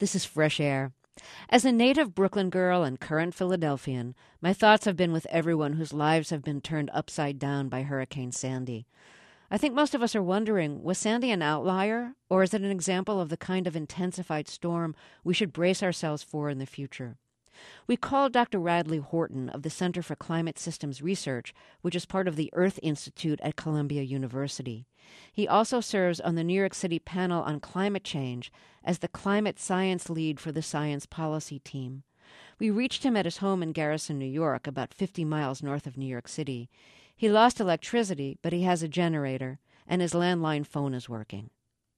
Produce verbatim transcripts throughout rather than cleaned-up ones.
This is Fresh Air. As a native Brooklyn girl and current Philadelphian, my thoughts have been with everyone whose lives have been turned upside down by Hurricane Sandy. I think most of us are wondering, was Sandy an outlier, or is it an example of the kind of intensified storm we should brace ourselves for in the future? We called Doctor Radley Horton of the Center for Climate Systems Research, which is part of the Earth Institute at Columbia University. He also serves on the New York City panel on climate change as the climate science lead for the science policy team. We reached him at his home in Garrison, New York, about fifty miles north of New York City. He lost electricity, but he has a generator, and his landline phone is working.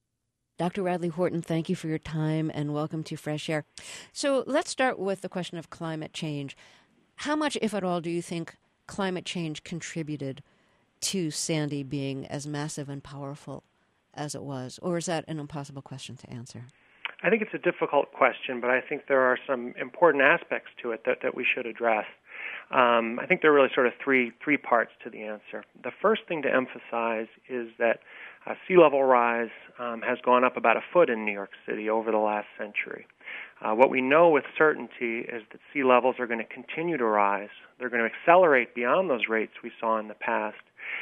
Doctor Radley Horton, thank you for your time and welcome to Fresh Air. So let's start with the question of climate change. How much, if at all, do you think climate change contributed to Sandy being as massive and powerful as it was? Or is that an impossible question to answer? I think it's a difficult question, but I think there are some important aspects to it that, that we should address. Um, I think there are really sort of three three parts to the answer. The first thing to emphasize is that uh, sea level rise um, has gone up about a foot in New York City over the last century. Uh, what we know with certainty is that sea levels are going to continue to rise. They're going to accelerate beyond those rates we saw in the past.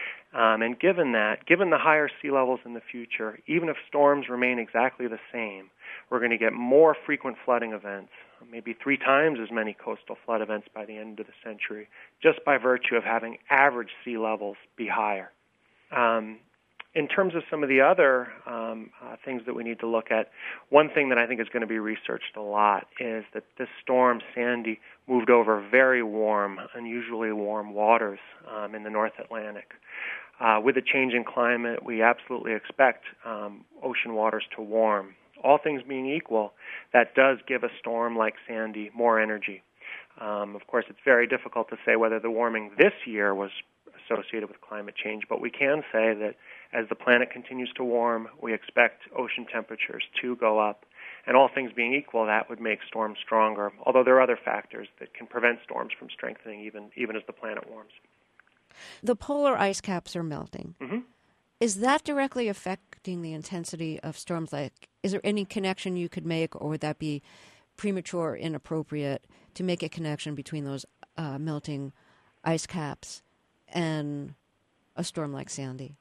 Um, and given that, given the higher sea levels in the future, even if storms remain exactly the same, we're going to get more frequent flooding events, maybe three times as many coastal flood events by the end of the century, just by virtue of having average sea levels be higher. Um, in terms of some of the other um, uh, things that we need to look at, one thing that I think is going to be researched a lot is that this storm, Sandy, moved over very warm, unusually warm waters um, in the North Atlantic. Uh, with a change in climate, we absolutely expect um, ocean waters to warm. All things being equal, that does give a storm like Sandy more energy. Um, of course, it's very difficult to say whether the warming this year was associated with climate change, but we can say that as the planet continues to warm, we expect ocean temperatures to go up. And all things being equal, that would make storms stronger, although there are other factors that can prevent storms from strengthening even, even as the planet warms. The polar ice caps are melting. Mm-hmm. Is that directly affecting the intensity of storms? Like, is there any connection you could make, or would that be premature or inappropriate to make a connection between those uh, melting ice caps and a storm like Sandy?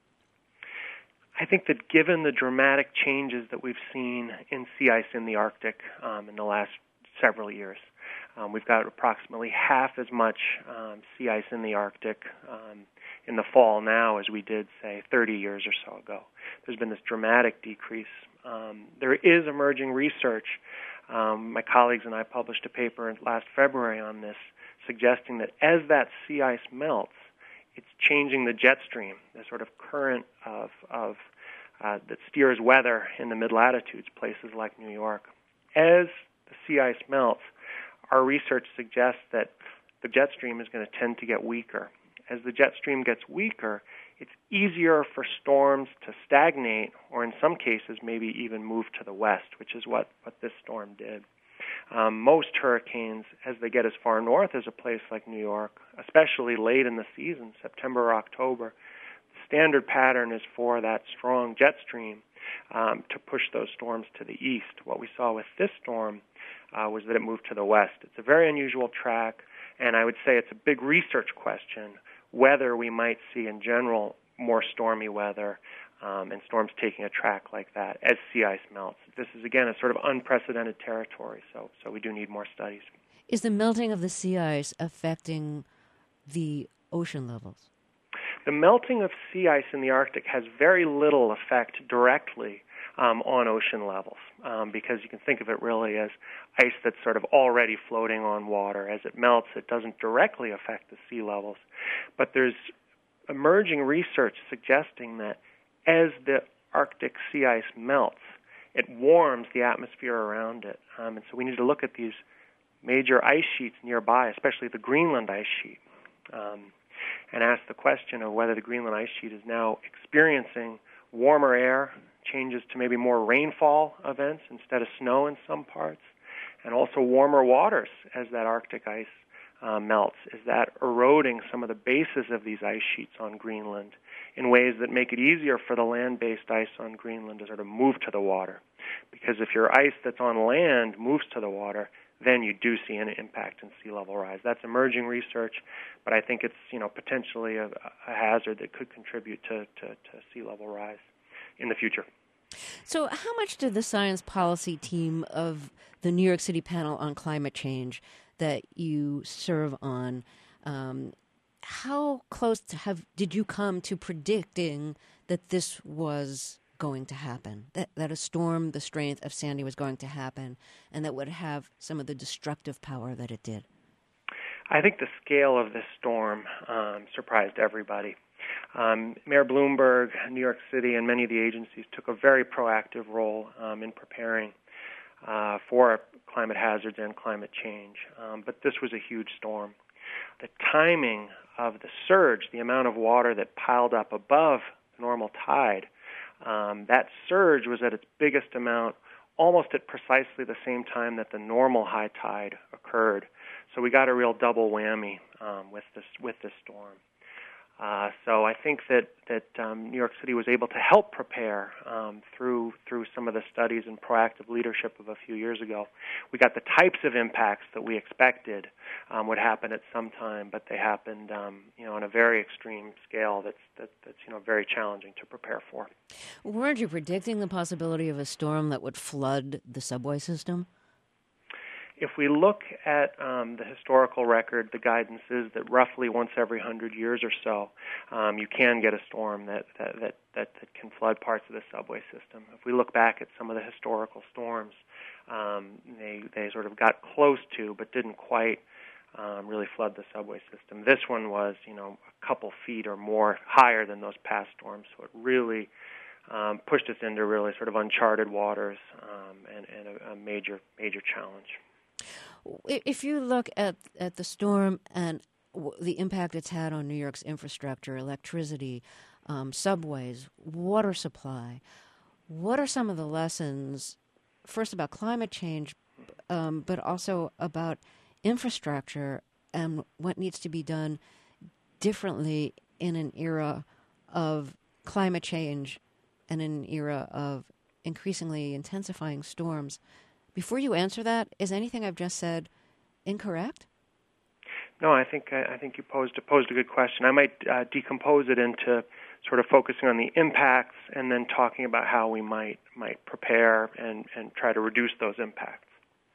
I think that given the dramatic changes that we've seen in sea ice in the Arctic um, in the last several years, um, we've got approximately half as much um, sea ice in the Arctic um, in the fall now as we did, say, thirty years or so ago. There's been this dramatic decrease. Um, there is emerging research. Um, my colleagues and I published a paper last February on this, suggesting that as that sea ice melts, it's changing the jet stream, the sort of current of, of uh, that steers weather in the mid-latitudes, places like New York. As the sea ice melts, our research suggests that the jet stream is going to tend to get weaker. As the jet stream gets weaker, it's easier for storms to stagnate, or in some cases maybe even move to the west, which is what, what this storm did. Um, most hurricanes, as they get as far north as a place like New York, especially late in the season, September or October, the standard pattern is for that strong jet stream um, to push those storms to the east. What we saw with this storm uh, was that it moved to the west. It's a very unusual track, and I would say it's a big research question whether we might see in general more stormy weather um, and storms taking a track like that as sea ice melts. This is, again, a sort of unprecedented territory, so so we do need more studies. Is the melting of the sea ice affecting the ocean levels? The melting of sea ice in the Arctic has very little effect directly um, on ocean levels um, because you can think of it really as ice that's sort of already floating on water. As it melts, it doesn't directly affect the sea levels. But there's emerging research suggesting that as the Arctic sea ice melts, it warms the atmosphere around it. Um, and so we need to look at these major ice sheets nearby, especially the Greenland ice sheet, um, and ask the question of whether the Greenland ice sheet is now experiencing warmer air, changes to maybe more rainfall events instead of snow in some parts, and also warmer waters as that Arctic ice uh, melts. Is that eroding some of the bases of these ice sheets on Greenland in ways that make it easier for the land-based ice on Greenland to sort of move to the water? because if your ice that's on land moves to the water, then you do see an impact in sea level rise. That's emerging research, but I think it's, you know, potentially a, a hazard that could contribute to, to, to sea level rise in the future. So how much did the science policy team of the New York City panel on climate change that you serve on, um, how close to have did you come to predicting that this was going to happen, that, that a storm the strength of Sandy was going to happen, and that would have some of the destructive power that it did? I think the scale of this storm um, surprised everybody. Um, Mayor Bloomberg, New York City, and many of the agencies took a very proactive role um, in preparing uh, for climate hazards and climate change. Um, but this was a huge storm. The timing of the surge, the amount of water that piled up above normal tide, um, that surge was at its biggest amount almost at precisely the same time that the normal high tide occurred. So we got a real double whammy um, with this with this storm. Uh, so I think that that um, New York City was able to help prepare um, through through some of the studies and proactive leadership of a few years ago. We got the types of impacts that we expected um, would happen at some time, but they happened, um, you know, on a very extreme scale. That's that, that's you know very challenging to prepare for. Weren't you predicting the possibility of a storm that would flood the subway system? If we look at um, the historical record, the guidance is that roughly once every hundred years or so, um, you can get a storm that that, that that that can flood parts of the subway system. If we look back at some of the historical storms, um, they they sort of got close to, but didn't quite um, really flood the subway system. This one was, you know, a couple feet or more higher than those past storms, so it really um, pushed us into really sort of uncharted waters um, and, and a, a major major challenge. If you look at, at the storm and w- the impact it's had on New York's infrastructure, electricity, um, subways, water supply, what are some of the lessons, first about climate change, um, but also about infrastructure and what needs to be done differently in an era of climate change and an era of increasingly intensifying storms? Before you answer that, is anything I've just said incorrect? No, I think I think you posed posed a good question. I might uh, decompose it into sort of focusing on the impacts and then talking about how we might might prepare and, and try to reduce those impacts.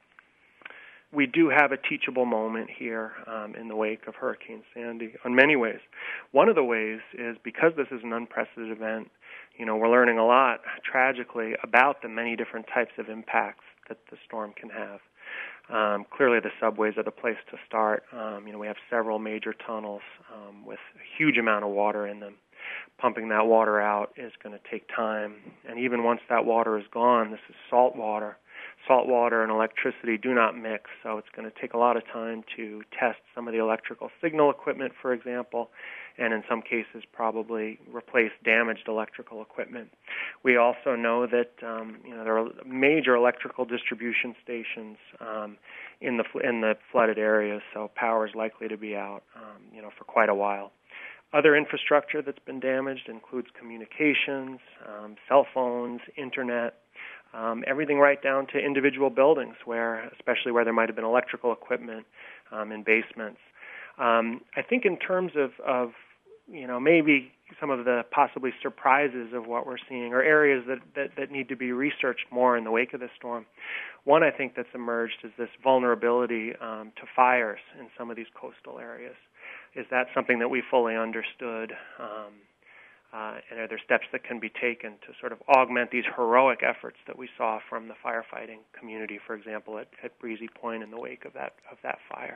We do have a teachable moment here um, in the wake of Hurricane Sandy in many ways. One of the ways is because this is an unprecedented event, you know, we're learning a lot, tragically, about the many different types of impacts that the storm can have. Um, clearly, the subways are the place to start. Um, you know, we have several major tunnels um, with a huge amount of water in them. Pumping that water out is going to take time, and even once that water is gone, this is salt water. Salt water and electricity do not mix, so it's going to take a lot of time to test some of the electrical signal equipment, for example, and in some cases probably replace damaged electrical equipment. We also know that um, you know there are major electrical distribution stations um, in the in the flooded areas, so power is likely to be out um, you know for quite a while. Other infrastructure that's been damaged includes communications, um, cell phones, internet. Um, everything right down to individual buildings, where, especially where there might have been electrical equipment um, in basements. Um, I think in terms of, of, you know, maybe some of the possibly surprises of what we're seeing or areas that, that, that need to be researched more in the wake of this storm, one I think that's emerged is this vulnerability um, to fires in some of these coastal areas. Is that something that we fully understood? Um, Uh, and are there steps that can be taken to sort of augment these heroic efforts that we saw from the firefighting community, for example, at, at Breezy Point in the wake of that of that fire?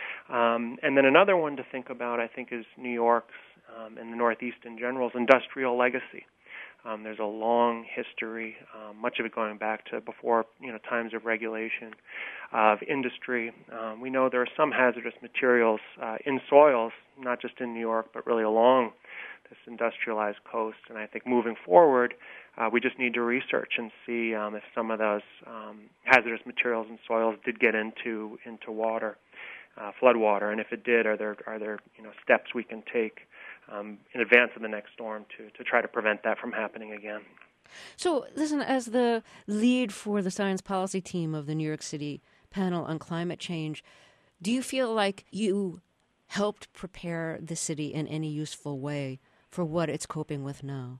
Um, and then another one to think about, I think, is New York's um, and the Northeast in general's industrial legacy. Um, there's a long history, um, much of it going back to before you know times of regulation of industry. Um, we know there are some hazardous materials uh, in soils, not just in New York, but really along this industrialized coast. And I think moving forward, uh, we just need to research and see um, if some of those um, hazardous materials and soils did get into into water, uh, flood water, and if it did, are there are there you know steps we can take um, in advance of the next storm to to try to prevent that from happening again. So, listen, as the lead for the science policy team of the New York City panel on climate change, do you feel like you helped prepare the city in any useful way for what it's coping with now?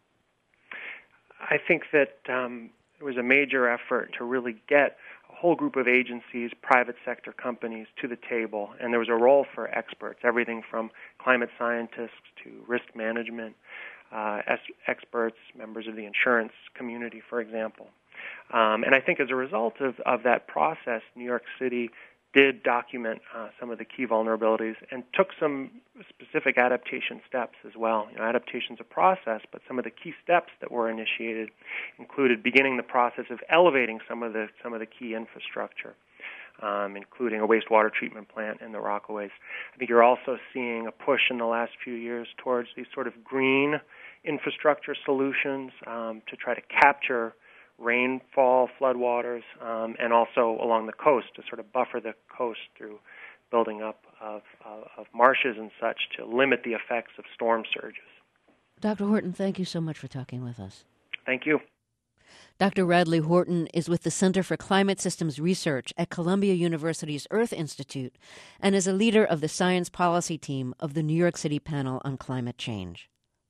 I think that um, it was a major effort to really get a whole group of agencies, private sector companies to the table, and there was a role for experts, everything from climate scientists to risk management uh, experts, members of the insurance community, for example. Um, and I think as a result of, of that process, New York City did document uh, some of the key vulnerabilities and took some specific adaptation steps as well. You know, adaptation's a process, but some of the key steps that were initiated included beginning the process of elevating some of the some of the key infrastructure, um, including a wastewater treatment plant in the Rockaways. I think you're also seeing a push in the last few years towards these sort of green infrastructure solutions um, to try to capture rainfall, floodwaters, um, and also along the coast to sort of buffer the coast through building up of, uh, of marshes and such to limit the effects of storm surges. Doctor Horton, thank you so much for talking with us. Thank you. Doctor Radley Horton is with the Center for Climate Systems Research at Columbia University's Earth Institute and is a leader of the science policy team of the New York City Panel on Climate Change.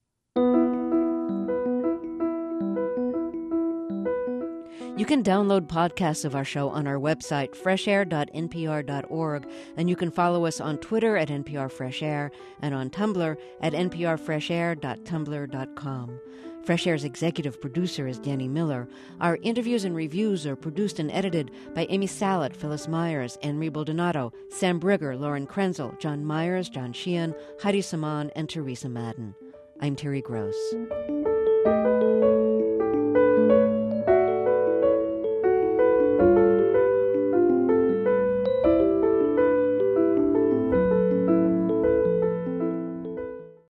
You can download podcasts of our show on our website, fresh air dot n p r dot org, and you can follow us on Twitter at N P R Fresh Air and on Tumblr at n p r fresh air dot tumblr dot com. Fresh Air's executive producer is Danny Miller. Our interviews and reviews are produced and edited by Amy Salet, Phyllis Myers, Anne-Marie Baldonado, Sam Brigger, Lauren Krenzel, John Myers, John Sheehan, Heidi Saman, and Teresa Madden. I'm Terry Gross.